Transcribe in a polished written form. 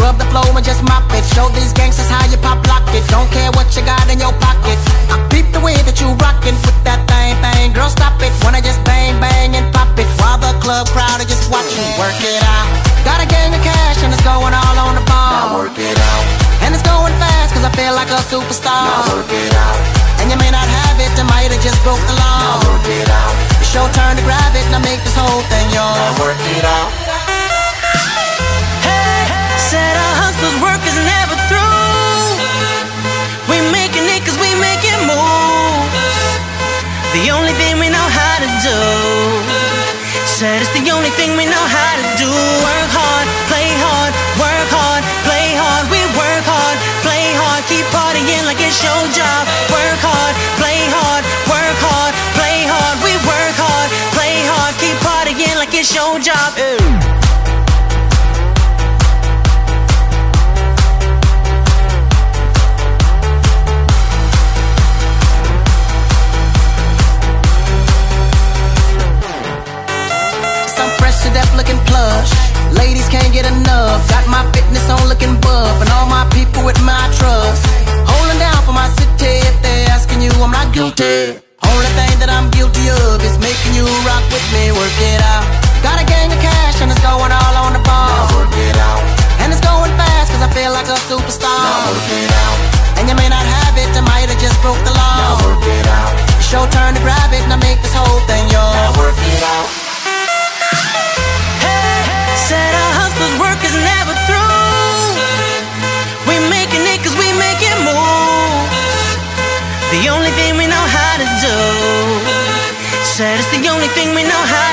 Scrub the flow and just mop it. Show these gangsters how you pop lock it. Don't care what you got in your pocket. I peep the way that you rockin' with that thing. Girl, stop it. Wanna just bang, bang and pop it while the club crowd are just watching. Work it out. Got a gang of cash and it's going all on the ball. Now work it out. And it's going fast cause I feel like a superstar. Now work it out. And you may not have it, I might have just broke the law. Now work it out. It's your turn to grab it, now make this whole thing yours. Now work it out. Hey, said our hustlers' work is never through. We making it cause we making moves. The only thing we know how to do. Said it's the only thing we know how to do. Work hard, play hard, work hard, play hard. We work hard, play hard, keep partying like it's your job. Work hard, play hard, work hard, play hard. We work hard, play hard, keep partying like it's your job. Deaf looking plush, ladies can't get enough. Got my fitness on looking buff, and all my people with my trust. Holding down for my city. If they're asking you, I'm not guilty. Only thing that I'm guilty of is making you rock with me. Work it out. Got a gang of cash and it's going all on the ball. Now work it out. And it's going fast cause I feel like a superstar. Now work it out. And you may not have it, I might have just broke the law. Now work it out. It's your turn to grab it, now make this whole thing yours. Now work it out. Said our hustlers' work is never through. We making it cause we making moves. The only thing we know how to do. Said it's the only thing we know how